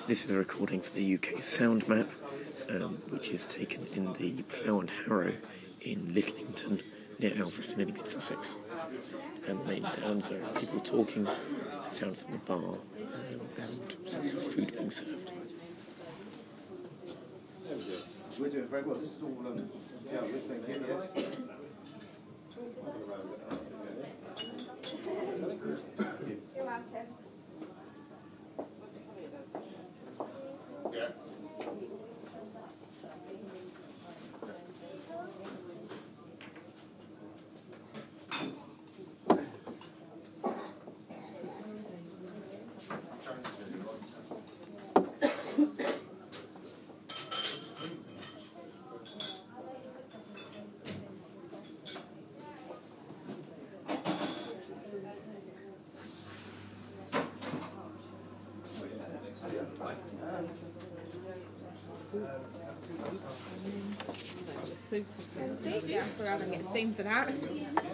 This is a recording for the UK Sound Map, which is taken in the Plough and Harrow in Littlington, near Alfriston in East Sussex. And the main sounds are people talking, sounds from the bar, and sounds of food being served. We're doing very well. This is all thank you, yes. Super fancy. Yeah, I'm sorry I don't get steam for that.